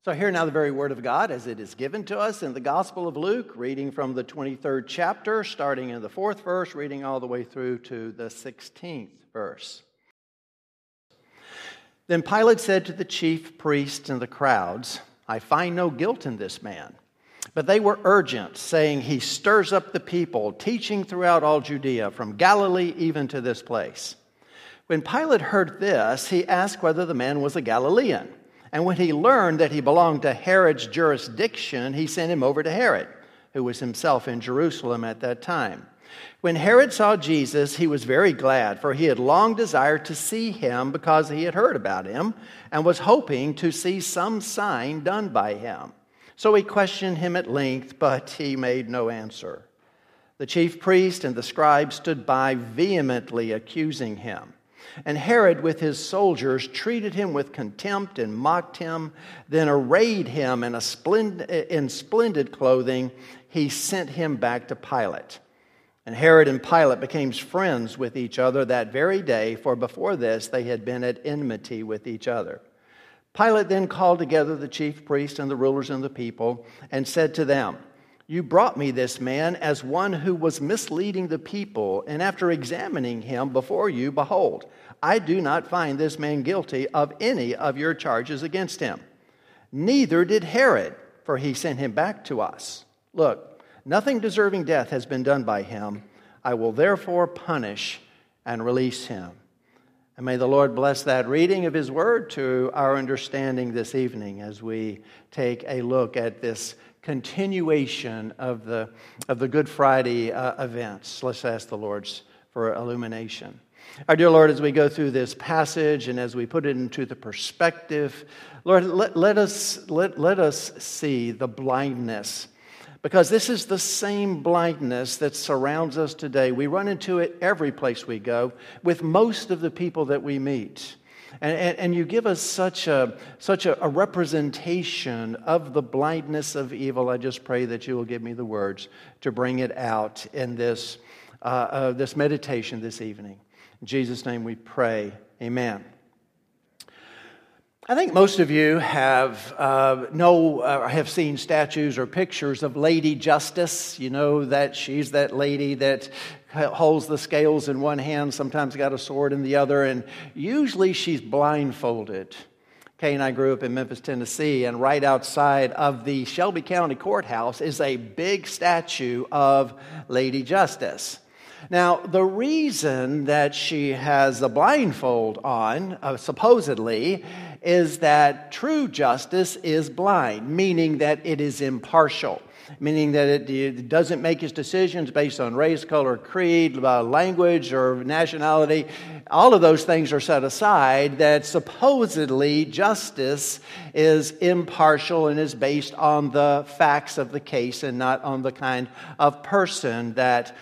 So hear now the very word of God as it is given to us in the Gospel of Luke, reading from the 23rd chapter, starting in the 4th verse, reading all the way through to the 16th verse. Then Pilate said to the chief priests and the crowds, "I find no guilt in this man." But they were urgent, saying, "He stirs up the people, teaching throughout all Judea, from Galilee even to this place." When Pilate heard this, he asked whether the man was a Galilean. And when he learned that he belonged to Herod's jurisdiction, he sent him over to Herod, who was himself in Jerusalem at that time. When Herod saw Jesus, he was very glad, for he had long desired to see him because he had heard about him and was hoping to see some sign done by him. So he questioned him at length, but he made no answer. The chief priest and the scribes stood by, vehemently accusing him. And Herod with his soldiers treated him with contempt and mocked him, then arrayed him in splendid clothing. He sent him back to Pilate. And Herod and Pilate became friends with each other that very day, for before this they had been at enmity with each other. Pilate then called together the chief priests and the rulers and the people and said to them, "You brought me this man as one who was misleading the people, and after examining him before you, behold, I do not find this man guilty of any of your charges against him. Neither did Herod, for he sent him back to us. Look, nothing deserving death has been done by him. I will therefore punish and release him." And may the Lord bless that reading of his word to our understanding this evening as we take a look at this continuation of the Good Friday events. Let's ask the Lord for illumination. Our dear Lord, as we go through this passage and as we put it into the perspective, Lord, let us see the blindness, because this is the same blindness that surrounds us today. We run into it every place we go with most of the people that we meet. And you give us such a representation of the blindness of evil. I just pray that you will give me the words to bring it out in this meditation this evening. In Jesus' name we pray. Amen. I think most of you have seen statues or pictures of Lady Justice. You know that she's that lady that holds the scales in one hand, sometimes got a sword in the other, and usually she's blindfolded. Kay and I grew up in Memphis, Tennessee, and right outside of the Shelby County Courthouse is a big statue of Lady Justice. Now, the reason that she has a blindfold on, supposedly, is that true justice is blind, meaning that it is impartial, meaning that it doesn't make its decisions based on race, color, creed, language, or nationality. All of those things are set aside, that supposedly justice is impartial and is based on the facts of the case and not on the kind of person that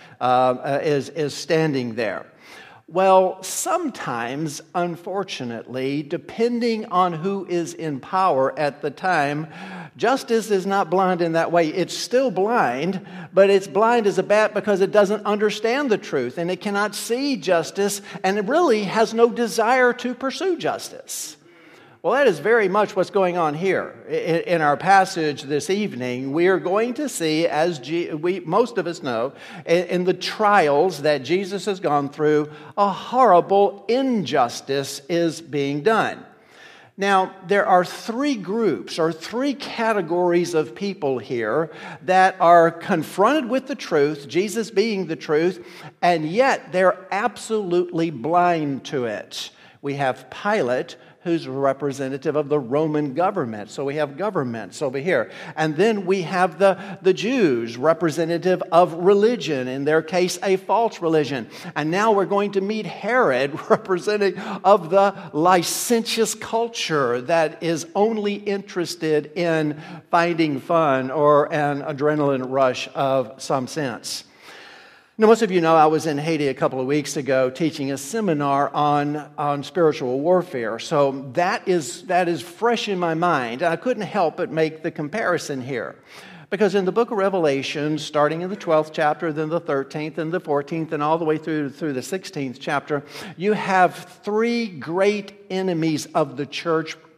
is standing there. Well, sometimes, unfortunately, depending on who is in power at the time, justice is not blind in that way. It's still blind, but it's blind as a bat because it doesn't understand the truth, and it cannot see justice, and it really has no desire to pursue justice. Well, that is very much what's going on here. In our passage this evening, we are going to see, as most of us know, in the trials that Jesus has gone through, a horrible injustice is being done. Now, there are three groups or three categories of people here that are confronted with the truth, Jesus being the truth, and yet they're absolutely blind to it. We have Pilate, who's a representative of the Roman government. So we have governments over here. And then we have the Jews, representative of religion, in their case, a false religion. And now we're going to meet Herod, representing of the licentious culture that is only interested in finding fun or an adrenaline rush of some sense. Now, most of you know I was in Haiti a couple of weeks ago teaching a seminar on spiritual warfare. So that is fresh in my mind. I couldn't help but make the comparison here. Because in the book of Revelation, starting in the 12th chapter, then the 13th and the 14th, and all the way through the 16th chapter, you have three great enemies of the church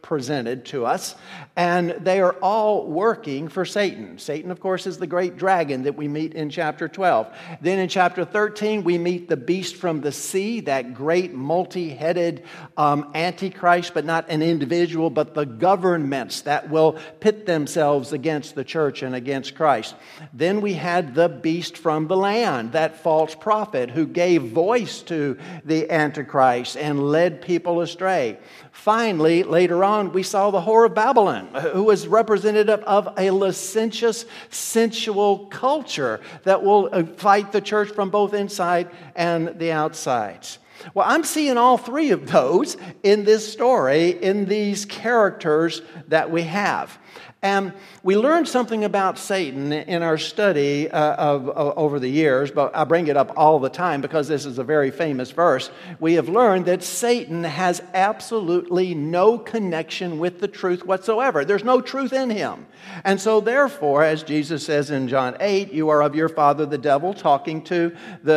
presented to us, and they are all working for Satan. Satan, of course, is the great dragon that we meet in chapter 12. Then in chapter 13, we meet the beast from the sea, that great multi-headed antichrist, but not an individual, but the governments that will pit themselves against the church and against Christ. Then we had the beast from the land, that false prophet who gave voice to the antichrist and led people astray. Finally, later on, we saw the whore of Babylon, who was representative of a licentious, sensual culture that will fight the church from both inside and the outside. Well, I'm seeing all three of those in this story, in these characters that we have. And we learned something about Satan in our study over the years, but I bring it up all the time because this is a very famous verse. We have learned that Satan has absolutely no connection with the truth whatsoever. There's no truth in him. And so therefore, as Jesus says in John 8, you are of your father the devil, talking to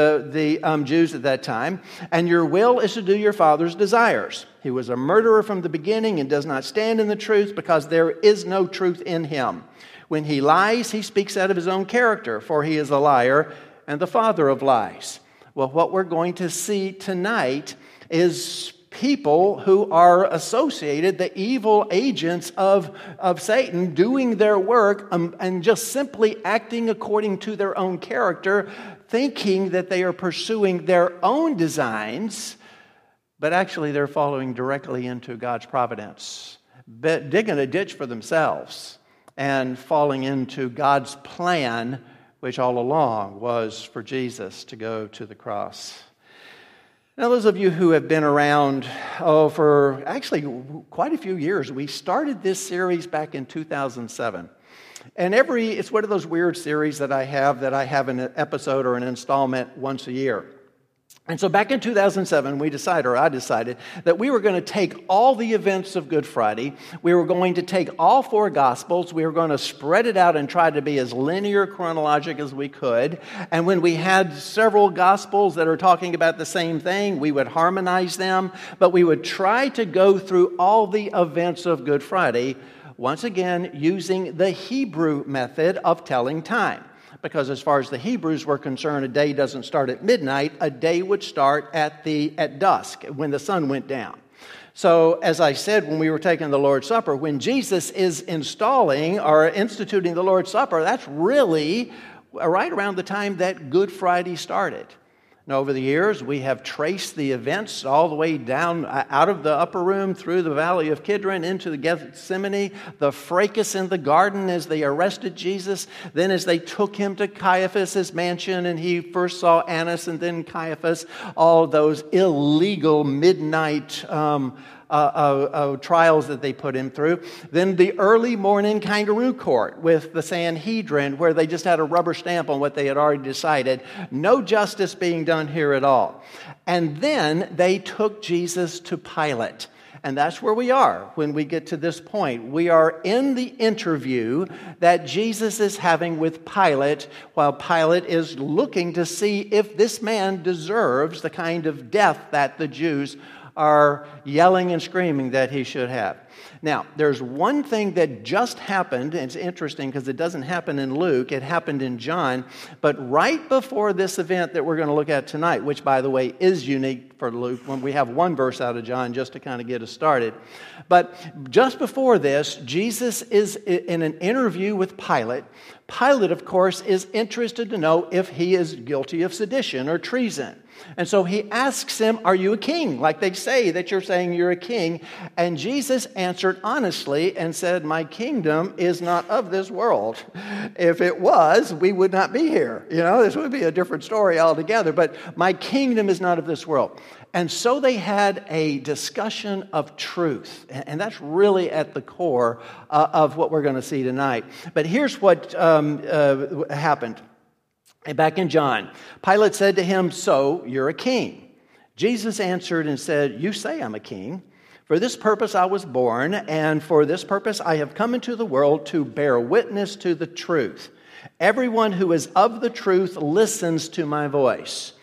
the Jews at that time, and your will is to do your father's desires. He was a murderer from the beginning and does not stand in the truth because there is no truth in him. When he lies, he speaks out of his own character, for he is a liar and the father of lies. Well, what we're going to see tonight is people who are associated, the evil agents of Satan, doing their work and just simply acting according to their own character, thinking that they are pursuing their own designs, but actually they're following directly into God's providence, digging a ditch for themselves and falling into God's plan, which all along was for Jesus to go to the cross. Now, those of you who have been around, for actually quite a few years, we started this series back in 2007. And it's one of those weird series that I have an episode or an installment once a year. And so back in 2007, I decided that we were going to take all the events of Good Friday. We were going to take all four Gospels. We were going to spread it out and try to be as linear chronologic as we could. And when we had several Gospels that are talking about the same thing, we would harmonize them. But we would try to go through all the events of Good Friday, once again using the Hebrew method of telling time. Because as far as the Hebrews were concerned, a day doesn't start at midnight. A day would start at dusk, when the sun went down. So, as I said when we were taking the Lord's Supper, when Jesus is installing or instituting the Lord's Supper, that's really right around the time that Good Friday started. Now, over the years, we have traced the events all the way down out of the upper room through the valley of Kidron into the Gethsemane, the fracas in the garden as they arrested Jesus, then as they took him to Caiaphas' mansion and he first saw Annas and then Caiaphas, all those illegal midnight trials that they put him through. Then the early morning kangaroo court with the Sanhedrin, where they just had a rubber stamp on what they had already decided. No justice being done here at all. And then they took Jesus to Pilate. And that's where we are when we get to this point. We are in the interview that Jesus is having with Pilate, while Pilate is looking to see if this man deserves the kind of death that the Jews are yelling and screaming that he should have. Now, there's one thing that just happened, and it's interesting because it doesn't happen in Luke, it happened in John, but right before this event that we're going to look at tonight, which, by the way, is unique for Luke, when we have one verse out of John just to kind of get us started. But just before this, Jesus is in an interview with Pilate. Pilate, of course, is interested to know if he is guilty of sedition or treason. And so he asks him, are you a king? Like they say that you're saying you're a king. And Jesus answered honestly and said, my kingdom is not of this world. If it was, we would not be here. This would be a different story altogether. But my kingdom is not of this world. And so they had a discussion of truth. And that's really at the core of what we're going to see tonight. But here's what happened. Back in John, Pilate said to him, so you're a king. Jesus answered and said, you say I'm a king. For this purpose I was born, and for this purpose I have come into the world to bear witness to the truth. Everyone who is of the truth listens to my voice.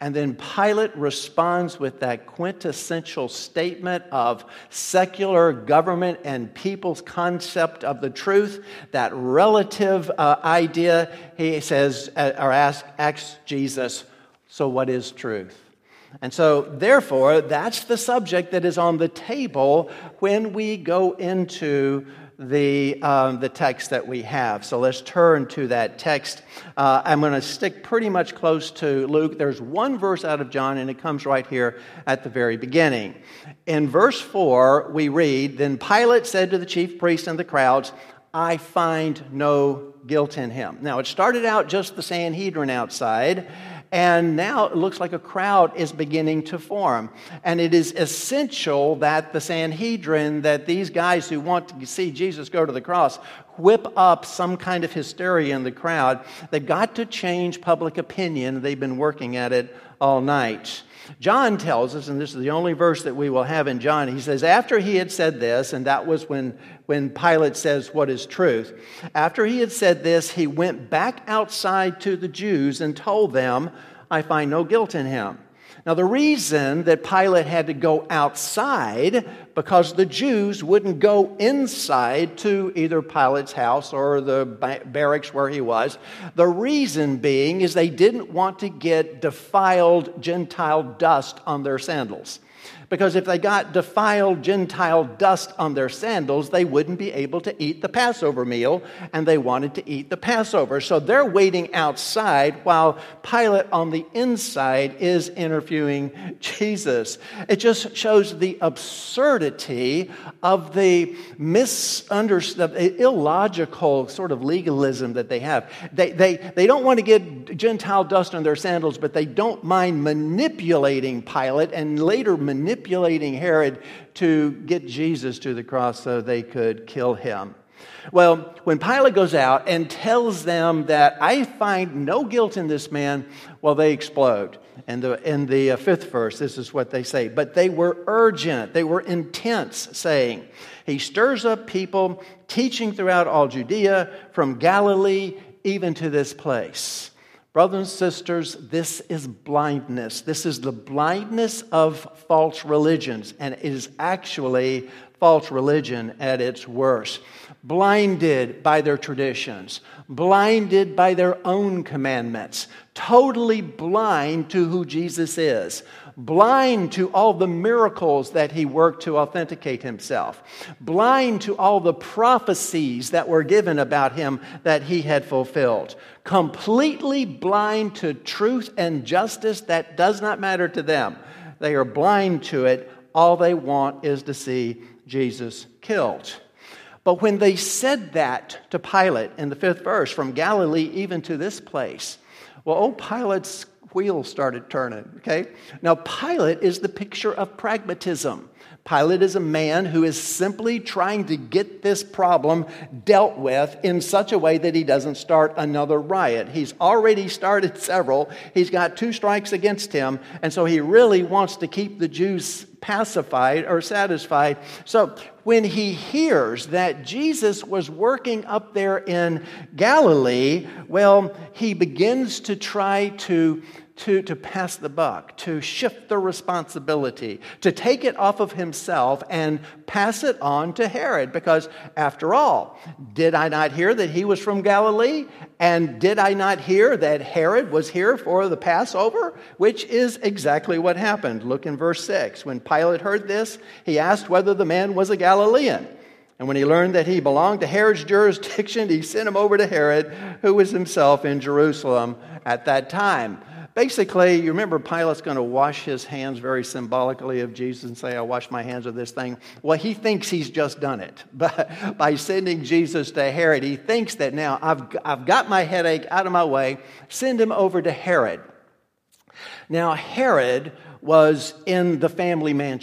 And then Pilate responds with that quintessential statement of secular government and people's concept of the truth, that relative idea. He says, or asks Jesus, so what is truth? And so, therefore, that's the subject that is on the table when we go into the text that we have. So let's turn to that text. I'm going to stick pretty much close to Luke. There's one verse out of John, and it comes right here at the very beginning. In verse 4, we read, "Then Pilate said to the chief priests and the crowds, 'I find no guilt in him.'" Now, it started out just the Sanhedrin outside, and now it looks like a crowd is beginning to form. And it is essential that the Sanhedrin, that these guys who want to see Jesus go to the cross, whip up some kind of hysteria in the crowd. They've got to change public opinion. They've been working at it all night. John tells us, and this is the only verse that we will have in John, he says, after he had said this, and that was when Pilate says, what is truth? After he had said this, he went back outside to the Jews and told them, "I find no guilt in him." Now, the reason that Pilate had to go outside, because the Jews wouldn't go inside to either Pilate's house or the barracks where he was. The reason being is they didn't want to get defiled Gentile dust on their sandals. Because if they got defiled Gentile dust on their sandals, they wouldn't be able to eat the Passover meal, and they wanted to eat the Passover. So they're waiting outside while Pilate on the inside is interviewing Jesus. It just shows the absurdity of the illogical sort of legalism that they have. They don't want to get Gentile dust on their sandals, but they don't mind manipulating Pilate and later manipulating Herod to get Jesus to the cross so they could kill him. Well, when Pilate goes out and tells them that I find no guilt in this man, well, they explode. And in the fifth verse, this is what they say. But they were urgent, they were intense, saying, "He stirs up people, teaching throughout all Judea, from Galilee even to this place." Brothers and sisters, this is blindness. This is the blindness of false religions, and it is actually false religion at its worst. Blinded by their traditions, blinded by their own commandments, totally blind to who Jesus is, blind to all the miracles that he worked to authenticate himself, blind to all the prophecies that were given about him that he had fulfilled, completely blind to truth and justice that does not matter to them. They are blind to it. All they want is to see Jesus killed. But when they said that to Pilate in the fifth verse, from Galilee even to this place, well, old Pilate's wheels started turning, okay? Now, Pilate is the picture of pragmatism. Pilate is a man who is simply trying to get this problem dealt with in such a way that he doesn't start another riot. He's already started several. He's got 2 strikes against him, and so he really wants to keep the Jews pacified or satisfied. So when he hears that Jesus was working up there in Galilee, well, he begins to try to pass the buck, to shift the responsibility, to take it off of himself and pass it on to Herod. Because after all, did I not hear that he was from Galilee? And did I not hear that Herod was here for the Passover? Which is exactly what happened. Look in verse 6. When Pilate heard this, he asked whether the man was a Galilean. And when he learned that he belonged to Herod's jurisdiction, he sent him over to Herod, who was himself in Jerusalem at that time. Basically, you remember Pilate's going to wash his hands very symbolically of Jesus and say, I wash my hands of this thing. Well, he thinks he's just done it. But by sending Jesus to Herod, he thinks that now I've got my headache out of my way. Send him over to Herod. Now, Herod was in the family mansion.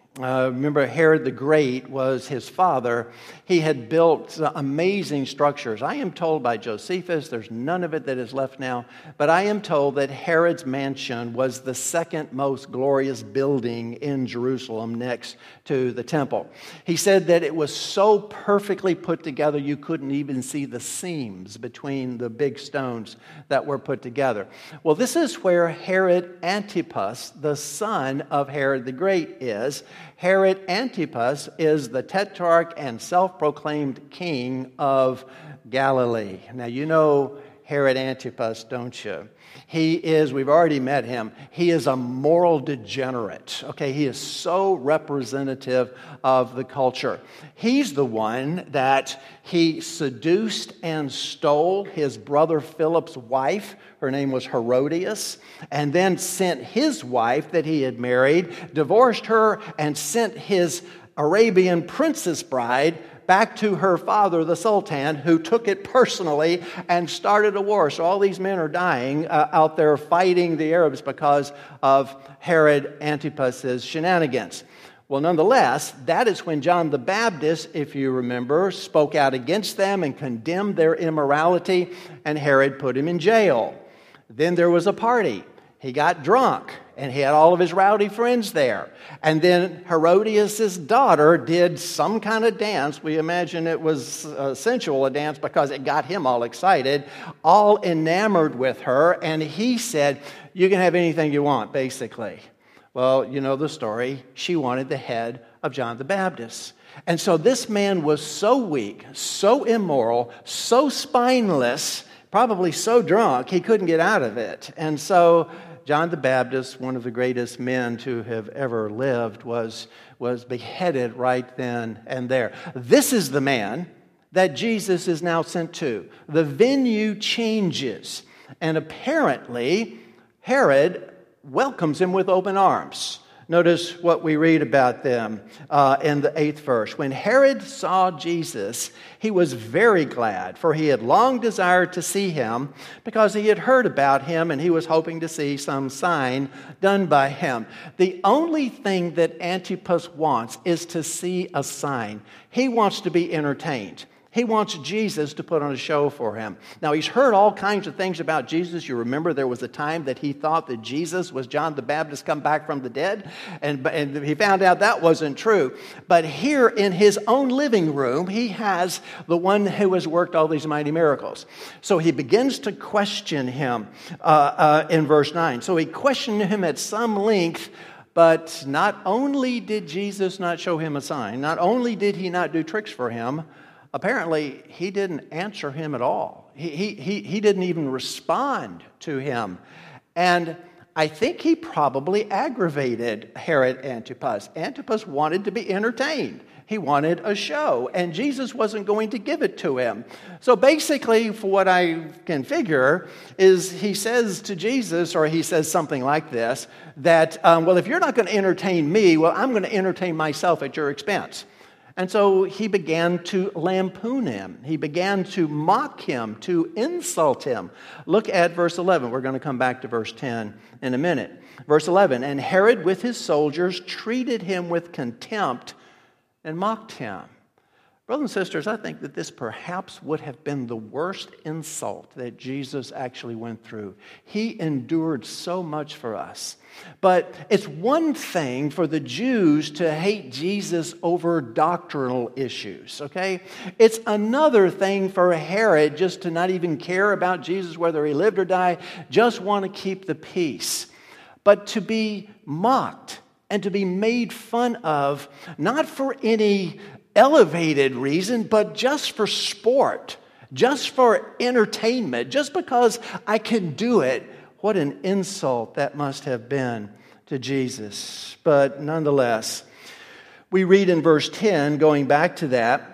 Remember, Herod the Great was his father. He had built amazing structures. I am told by Josephus, there's none of it that is left now, but I am told that Herod's mansion was the second most glorious building in Jerusalem next to the temple. He said that it was so perfectly put together you couldn't even see the seams between the big stones that were put together. Well, this is where Herod Antipas, the son of Herod the Great, is. Herod Antipas is the tetrarch and self-proclaimed king of Galilee. Now, you know Herod Antipas, don't you? He is, we've already met him, he is a moral degenerate. Okay, he is so representative of the culture. He's the one that he seduced and stole his brother Philip's wife. Her name was Herodias, and then sent his wife that he had married, divorced her, and sent his Arabian princess bride back to her father, the Sultan, who took it personally and started a war. So all these men are dying out there fighting the Arabs because of Herod Antipas's shenanigans. Well, nonetheless, that is when John the Baptist, if you remember, spoke out against them and condemned their immorality, and Herod put him in jail. Then there was a party. He got drunk, and he had all of his rowdy friends there. And then Herodias' daughter did some kind of dance. We imagine it was sensual, a dance, because it got him all excited, all enamored with her. And he said, you can have anything you want, basically. Well, you know the story. She wanted the head of John the Baptist. And so this man was so weak, so immoral, so spineless, probably so drunk, he couldn't get out of it. And so John the Baptist, one of the greatest men to have ever lived, was beheaded right then and there. This is the man that Jesus is now sent to. The venue changes, and apparently Herod welcomes him with open arms. Notice what we read about them in the 8th verse. When Herod saw Jesus, he was very glad, for he had long desired to see him, because he had heard about him, and he was hoping to see some sign done by him. The only thing that Antipas wants is to see a sign. He wants to be entertained. He wants Jesus to put on a show for him. Now, he's heard all kinds of things about Jesus. You remember there was a time that he thought that Jesus was John the Baptist come back from the dead, and he found out that wasn't true. But here in his own living room, he has the one who has worked all these mighty miracles. So he begins to question him in verse 9. So he questioned him at some length. But not only did Jesus not show him a sign, not only did he not do tricks for him, apparently, he didn't answer him at all. He didn't even respond to him. And I think he probably aggravated Herod Antipas. Antipas wanted to be entertained. He wanted a show, and Jesus wasn't going to give it to him. So basically, for what I can figure, is he says to Jesus, or he says something like this, that, well, if you're not going to entertain me, well, I'm going to entertain myself at your expense. And so he began to lampoon him. He began to mock him, to insult him. Look at verse 11. We're going to come back to verse 10 in a minute. Verse 11, and Herod with his soldiers treated him with contempt and mocked him. Brothers and sisters, I think that this perhaps would have been the worst insult that Jesus actually went through. He endured so much for us. But it's one thing for the Jews to hate Jesus over doctrinal issues, okay? It's another thing for Herod just to not even care about Jesus, whether he lived or died, just want to keep the peace. But to be mocked and to be made fun of, not for any elevated reason, but just for sport, just for entertainment, just because I can do it. What an insult that must have been to Jesus. But nonetheless, we read in verse 10, going back to that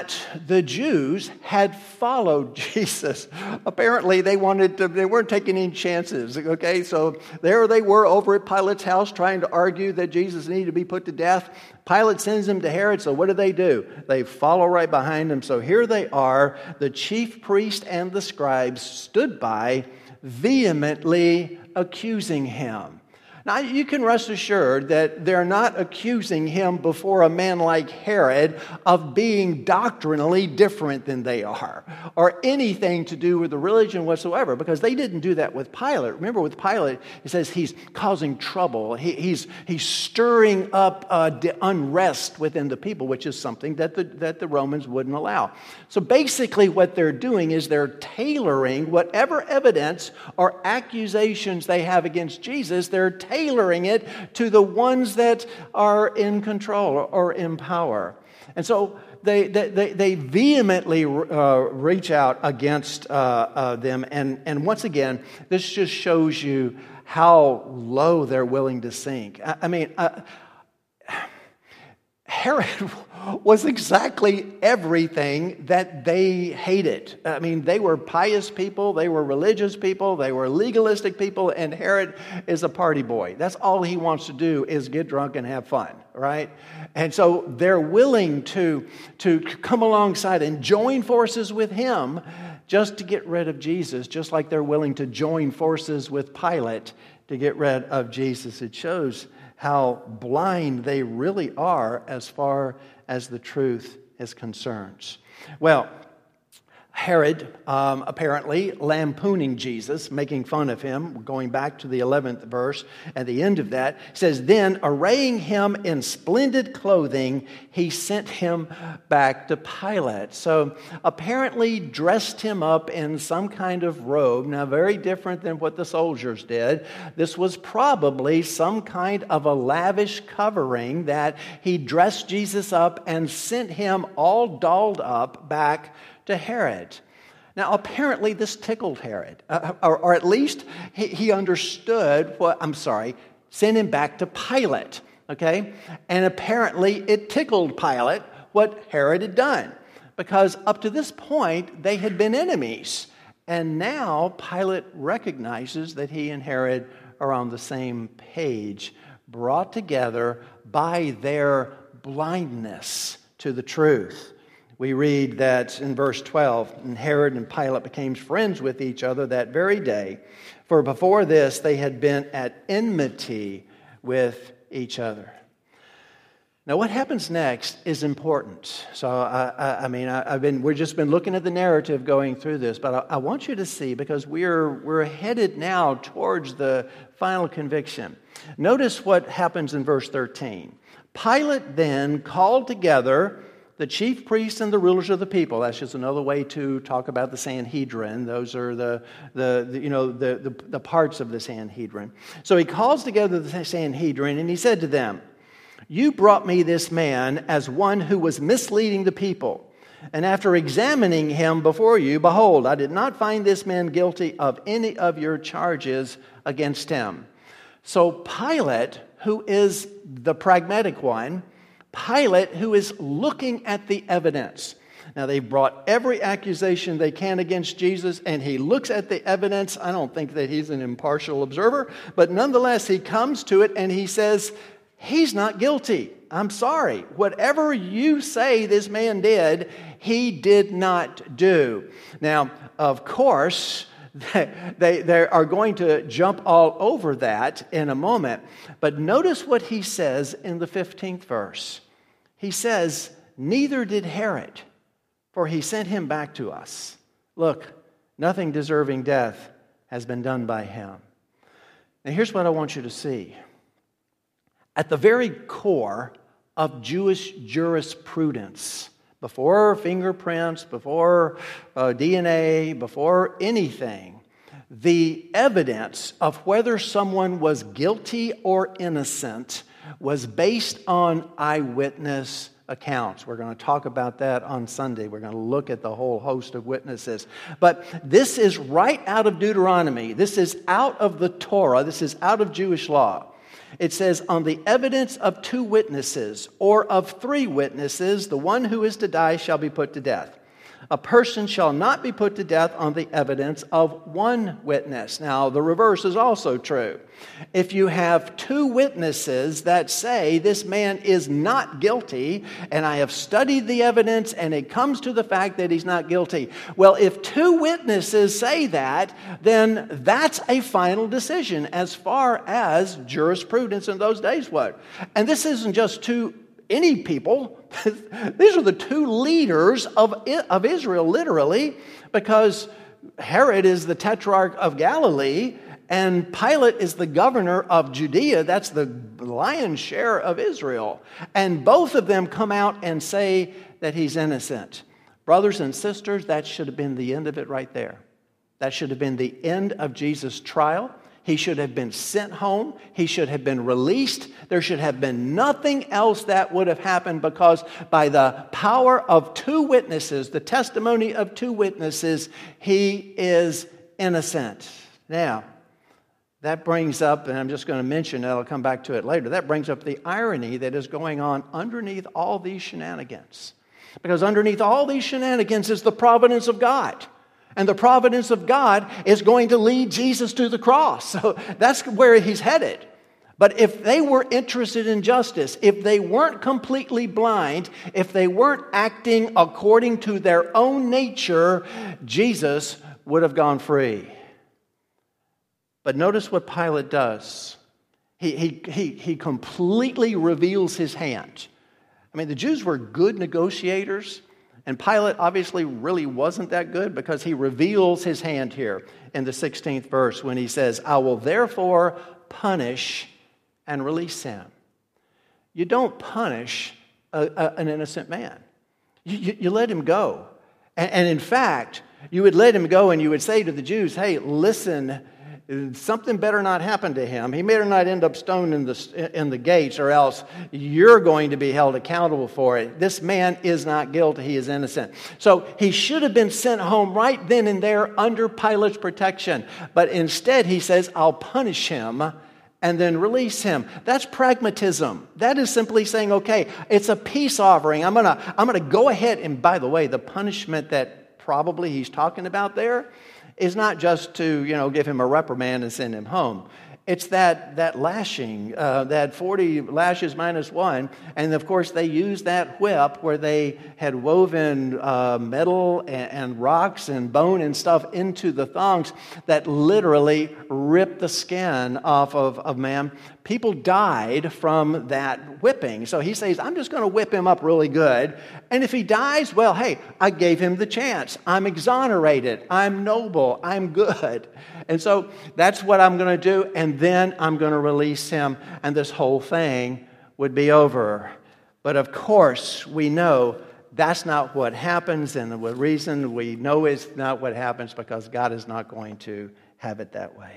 the Jews had followed Jesus. Apparently, they weren't taking any chances, okay? So there they were over at Pilate's house trying to argue that Jesus needed to be put to death. Pilate sends him to Herod, so what do? They follow right behind him. So here they are, the chief priest and the scribes stood by, vehemently accusing him. Now, you can rest assured that they're not accusing him before a man like Herod of being doctrinally different than they are, or anything to do with the religion whatsoever, because they didn't do that with Pilate. Remember, with Pilate, it says he's causing trouble. He's stirring up unrest within the people, which is something that the Romans wouldn't allow. So basically what they're doing is they're tailoring whatever evidence or accusations they have against Jesus, they're tailoring it to the ones that are in control or in power. And so they vehemently reach out against them. And once again, this just shows you how low they're willing to sink. I mean, Herod was exactly everything that they hated. I mean, they were pious people, they were religious people, they were legalistic people, and Herod is a party boy. That's all he wants to do is get drunk and have fun, right? And so they're willing to come alongside and join forces with him just to get rid of Jesus, just like they're willing to join forces with Pilate to get rid of Jesus. It shows how blind they really are as far as the truth is concerned. Well, Herod apparently lampooning Jesus, making fun of him, going back to the 11th verse, at the end of that, says, "Then arraying him in splendid clothing, he sent him back to Pilate." So apparently dressed him up in some kind of robe, now very different than what the soldiers did. This was probably some kind of a lavish covering that he dressed Jesus up and sent him all dolled up back to Herod. Now, apparently this tickled Herod, or at least he understood sent him back to Pilate, okay? And apparently it tickled Pilate what Herod had done, because up to this point they had been enemies. And now Pilate recognizes that he and Herod are on the same page, brought together by their blindness to the truth. We read that in verse 12, and Herod and Pilate became friends with each other that very day, for before this they had been at enmity with each other. Now, what happens next is important. So, we've just been looking at the narrative going through this, but I want you to see, because we're headed now towards the final conviction. Notice what happens in verse 13. Pilate then called together the chief priests and the rulers of the people. That's just another way to talk about the Sanhedrin. Those are the parts of the Sanhedrin. So he calls together the Sanhedrin and he said to them, "You brought me this man as one who was misleading the people. And after examining him before you, behold, I did not find this man guilty of any of your charges against him." So Pilate, who is the pragmatic one, Pilate, who is looking at the evidence. Now, they brought every accusation they can against Jesus, and he looks at the evidence. I don't think that he's an impartial observer, but nonetheless, he comes to it and he says, he's not guilty. I'm sorry. Whatever you say this man did, he did not do. Now, of course, they are going to jump all over that in a moment. But notice what he says in the 15th verse. He says, "Neither did Herod, for he sent him back to us. Look, nothing deserving death has been done by him." Now here's what I want you to see. At the very core of Jewish jurisprudence, before fingerprints, before DNA, before anything, the evidence of whether someone was guilty or innocent was based on eyewitness accounts. We're going to talk about that on Sunday. We're going to look at the whole host of witnesses. But this is right out of Deuteronomy. This is out of the Torah. This is out of Jewish law. It says, "On the evidence of 2 witnesses or of 3 witnesses, the one who is to die shall be put to death. A person shall not be put to death on the evidence of one witness. Now, the reverse is also true. If you have two witnesses that say this man is not guilty, and I have studied the evidence and it comes to the fact that he's not guilty. Well, if two witnesses say that, then that's a final decision as far as jurisprudence in those days was. And this isn't just any people. These are the two leaders of Israel, literally, because Herod is the tetrarch of Galilee, and Pilate is the governor of Judea. That's the lion's share of Israel. And both of them come out and say that he's innocent. Brothers and sisters, that should have been the end of it right there. That should have been the end of Jesus' trial. He should have been sent home. He should have been released. There should have been nothing else that would have happened, because by the power of two witnesses, the testimony of two witnesses, he is innocent. Now, that brings up, and I'm just going to mention it, I'll come back to it later, that brings up the irony that is going on underneath all these shenanigans. Because underneath all these shenanigans is the providence of God. And the providence of God is going to lead Jesus to the cross. So that's where he's headed. But if they were interested in justice, if they weren't completely blind, if they weren't acting according to their own nature, Jesus would have gone free. But notice what Pilate does. He completely reveals his hand. I mean, the Jews were good negotiators. And Pilate obviously really wasn't that good, because he reveals his hand here in the 16th verse when he says, I will therefore punish and release him. You don't punish an innocent man. You let him go. And in fact, you would let him go and you would say to the Jews, hey, listen, something better not happen to him. He better not end up stoned in the gates, or else you're going to be held accountable for it. This man is not guilty. He is innocent. So he should have been sent home right then and there under Pilate's protection. But instead he says, I'll punish him and then release him. That's pragmatism. That is simply saying, okay, it's a peace offering. I'm gonna go ahead. And by the way, the punishment that probably he's talking about there is not just to, give him a reprimand and send him home. It's that lashing, that 40 lashes minus one. And of course, they used that whip where they had woven metal and rocks and bone and stuff into the thongs that literally ripped the skin off of man. People died from that whipping. So he says, I'm just going to whip him up really good. And if he dies, well, hey, I gave him the chance. I'm exonerated. I'm noble. I'm good. And so that's what I'm going to do. And then I'm going to release him. And this whole thing would be over. But of course, we know that's not what happens. And the reason we know it's not what happens, because God is not going to have it that way.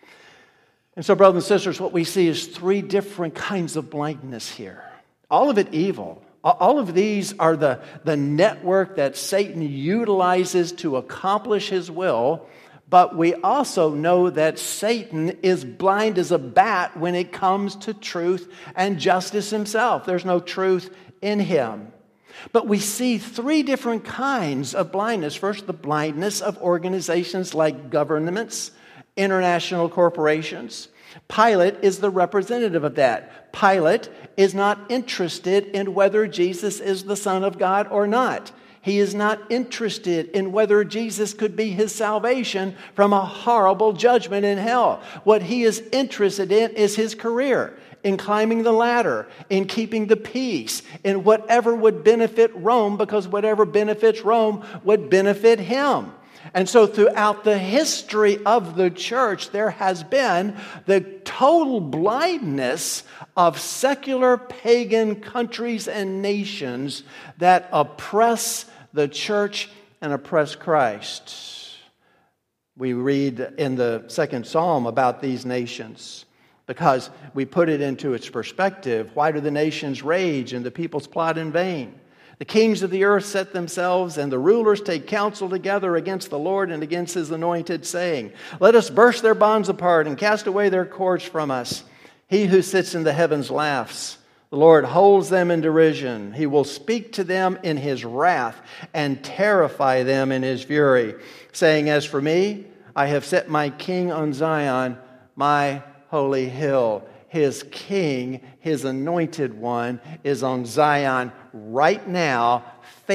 And so, brothers and sisters, what we see is three different kinds of blindness here. All of it evil. All of these are the network that Satan utilizes to accomplish his will. But we also know that Satan is blind as a bat when it comes to truth and justice himself. There's no truth in him. But we see three different kinds of blindness. First, the blindness of organizations like governments, international corporations. Pilate is the representative of that. Pilate is not interested in whether Jesus is the Son of God or not. He is not interested in whether Jesus could be his salvation from a horrible judgment in hell. What he is interested in is his career, in climbing the ladder, in keeping the peace, in whatever would benefit Rome, because whatever benefits Rome would benefit him. And so throughout the history of the church, there has been the total blindness of secular pagan countries and nations that oppress the church and oppress Christ. We read in the second Psalm about these nations because we put it into its perspective. Why do the nations rage and the peoples plot in vain? The kings of the earth set themselves, and the rulers take counsel together against the Lord and against his anointed, saying, let us burst their bonds apart and cast away their cords from us. He who sits in the heavens laughs. The Lord holds them in derision. He will speak to them in His wrath and terrify them in His fury, saying, as for me, I have set my king on Zion, my holy hill. His king, His anointed one, is on Zion right now,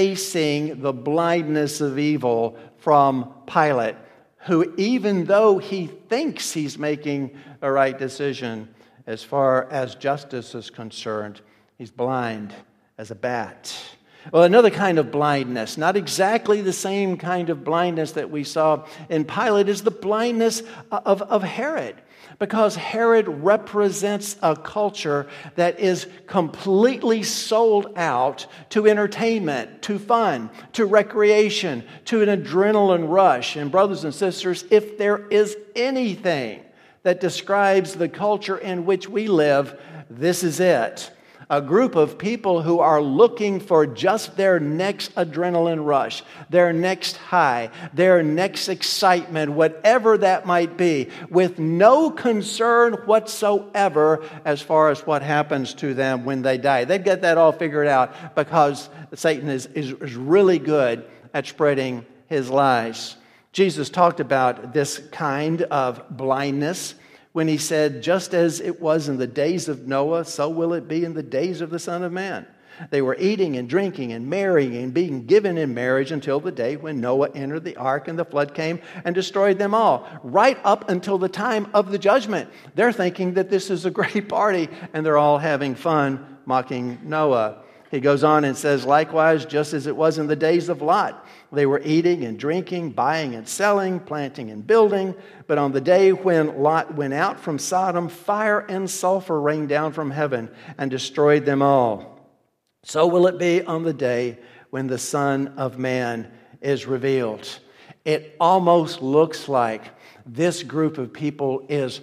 facing the blindness of evil from Pilate, who, even though he thinks he's making the right decision, as far as justice is concerned, he's blind as a bat. Well, another kind of blindness, not exactly the same kind of blindness that we saw in Pilate, is the blindness of Herod. Because Herod represents a culture that is completely sold out to entertainment, to fun, to recreation, to an adrenaline rush. And brothers and sisters, if there is anything that describes the culture in which we live, this is it. A group of people who are looking for just their next adrenaline rush, their next high, their next excitement, whatever that might be, with no concern whatsoever as far as what happens to them when they die. They've got that all figured out because Satan is really good at spreading his lies. Jesus talked about this kind of blindness when He said, just as it was in the days of Noah, so will it be in the days of the Son of Man. They were eating and drinking and marrying and being given in marriage until the day when Noah entered the ark and the flood came and destroyed them all. Right up until the time of the judgment. They're thinking that this is a great party and they're all having fun mocking Noah. He goes on and says, likewise, just as it was in the days of Lot, they were eating and drinking, buying and selling, planting and building. But on the day when Lot went out from Sodom, fire and sulfur rained down from heaven and destroyed them all. So will it be on the day when the Son of Man is revealed. It almost looks like this group of people is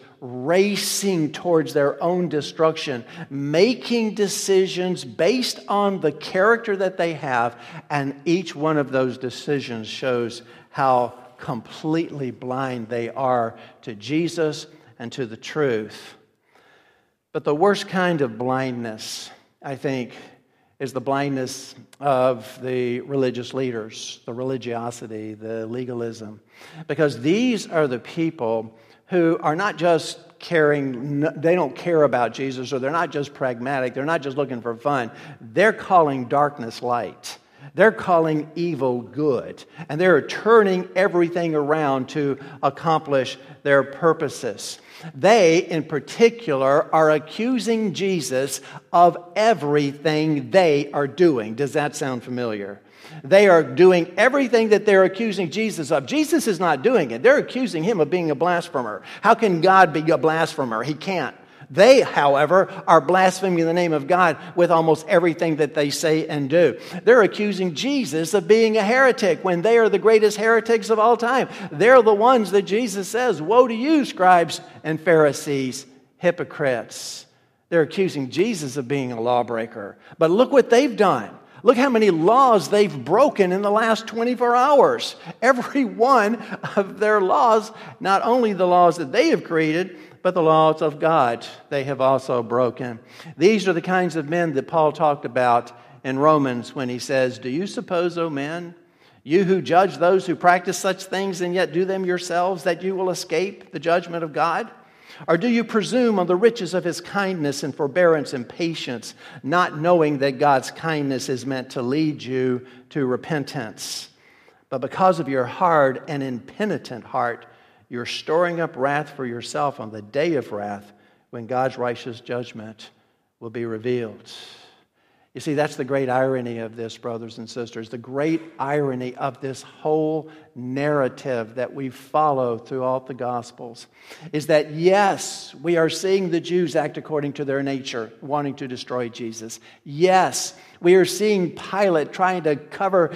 racing towards their own destruction, making decisions based on the character that they have, and each one of those decisions shows how completely blind they are to Jesus and to the truth. But the worst kind of blindness, I think, is the blindness of the religious leaders, the religiosity, the legalism. Because these are the people who are not just caring, they don't care about Jesus, or they're not just pragmatic, they're not just looking for fun. They're calling darkness light. They're calling evil good. And they're turning everything around to accomplish their purposes. They, in particular, are accusing Jesus of everything they are doing. Does that sound familiar? They are doing everything that they're accusing Jesus of. Jesus is not doing it. They're accusing Him of being a blasphemer. How can God be a blasphemer? He can't. They, however, are blaspheming the name of God with almost everything that they say and do. They're accusing Jesus of being a heretic when they are the greatest heretics of all time. They're the ones that Jesus says, woe to you, scribes and Pharisees, hypocrites. They're accusing Jesus of being a lawbreaker. But look what they've done. Look how many laws they've broken in the last 24 hours. Every one of their laws, not only the laws that they have created, but the laws of God they have also broken. These are the kinds of men that Paul talked about in Romans when he says, do you suppose, O men, you who judge those who practice such things and yet do them yourselves, that you will escape the judgment of God? Or do you presume on the riches of His kindness and forbearance and patience, not knowing that God's kindness is meant to lead you to repentance? But because of your hard and impenitent heart, you're storing up wrath for yourself on the day of wrath when God's righteous judgment will be revealed. You see, that's the great irony of this, brothers and sisters. The great irony of this whole narrative that we follow throughout the Gospels is that, yes, we are seeing the Jews act according to their nature, wanting to destroy Jesus. Yes, we are seeing Pilate trying to cover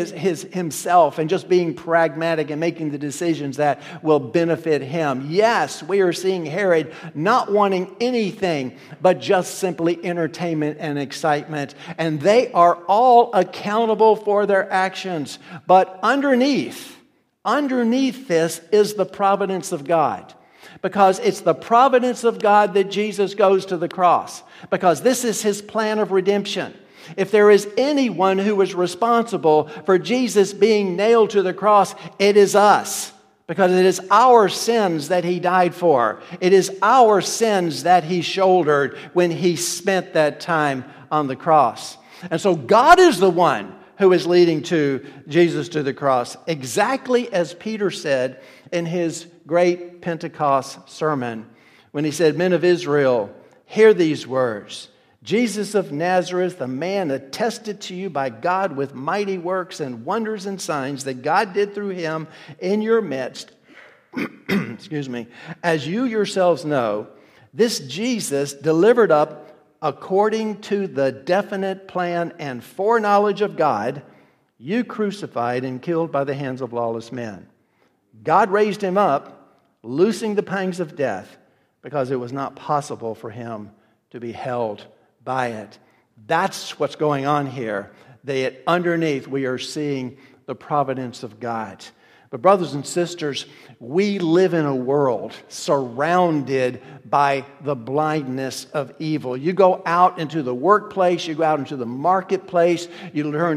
himself and just being pragmatic and making the decisions that will benefit him. Yes, we are seeing Herod not wanting anything but just simply entertainment and excitement. And they are all accountable for their actions. But underneath this is the providence of God. Because it's the providence of God that Jesus goes to the cross. Because this is His plan of redemption. If there is anyone who was responsible for Jesus being nailed to the cross, it is us. Because it is our sins that He died for. It is our sins that He shouldered when He spent that time on the cross. And so God is the one who is leading to Jesus to the cross. Exactly as Peter said in his great Pentecost sermon when he said, "Men of Israel, hear these words. Jesus of Nazareth, a man attested to you by God with mighty works and wonders and signs that God did through Him in your midst. Excuse me. As you yourselves know, this Jesus delivered up according to the definite plan and foreknowledge of God, you crucified and killed by the hands of lawless men. God raised Him up, loosing the pangs of death, because it was not possible for Him to be held by it." That's what's going on here. That underneath we are seeing the providence of God. But brothers and sisters, we live in a world surrounded by the blindness of evil. You go out into the workplace, you go out into the marketplace, you turn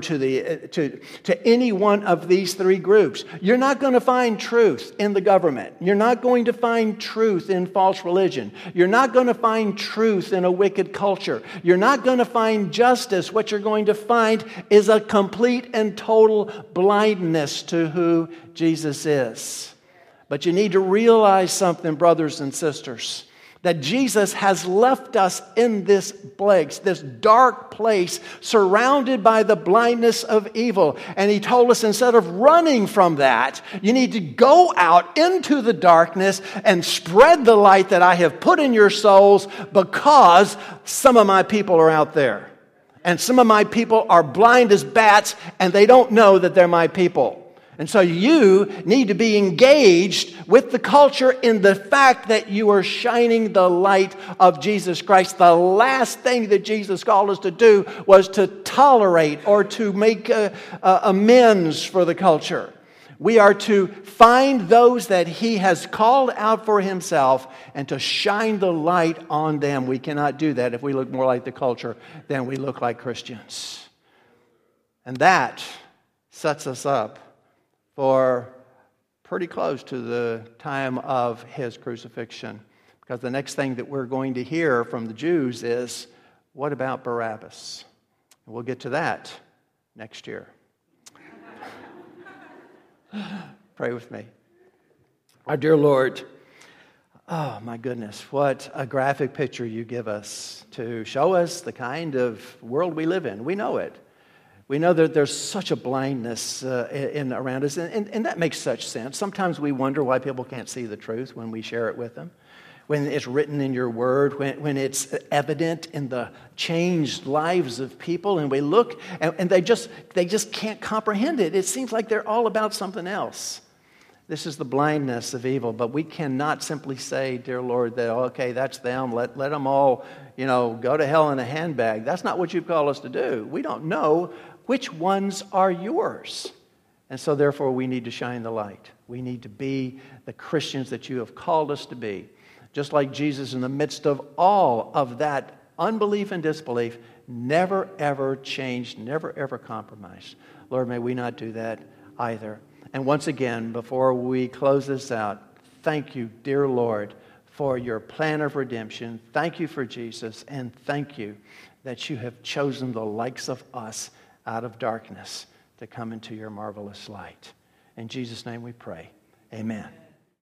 to any one of these three groups. You're not going to find truth in the government. You're not going to find truth in false religion. You're not going to find truth in a wicked culture. You're not going to find justice. What you're going to find is a complete and total blindness to who Jesus is. But you need to realize something, brothers and sisters, that Jesus has left us in this place, this dark place, surrounded by the blindness of evil. And He told us, instead of running from that, you need to go out into the darkness and spread the light that I have put in your souls, because some of my people are out there. And some of my people are blind as bats, and they don't know that they're my people. And so you need to be engaged with the culture in the fact that you are shining the light of Jesus Christ. The last thing that Jesus called us to do was to tolerate or to make amends for the culture. We are to find those that He has called out for Himself and to shine the light on them. We cannot do that if we look more like the culture than we look like Christians. And that sets us up for pretty close to the time of His crucifixion. Because the next thing that we're going to hear from the Jews is, what about Barabbas? And we'll get to that next year. Pray with me. Our dear Lord, oh my goodness, what a graphic picture you give us to show us the kind of world we live in. We know it. We know that there's such a blindness around us, and that makes such sense. Sometimes we wonder why people can't see the truth when we share it with them, when it's written in your word, when it's evident in the changed lives of people, and we look and they just can't comprehend it. It seems like they're all about something else. This is the blindness of evil, but we cannot simply say, dear Lord, that, okay, that's them. Let them all, go to hell in a handbag. That's not what you've called us to do. We don't know which ones are yours. And so therefore we need to shine the light. We need to be the Christians that you have called us to be. Just like Jesus, in the midst of all of that unbelief and disbelief, never ever changed, never ever compromised. Lord, may we not do that either. And once again, before we close this out, thank you, dear Lord, for your plan of redemption. Thank you for Jesus, and thank you that you have chosen the likes of us out of darkness to come into your marvelous light. In Jesus' name we pray. Amen.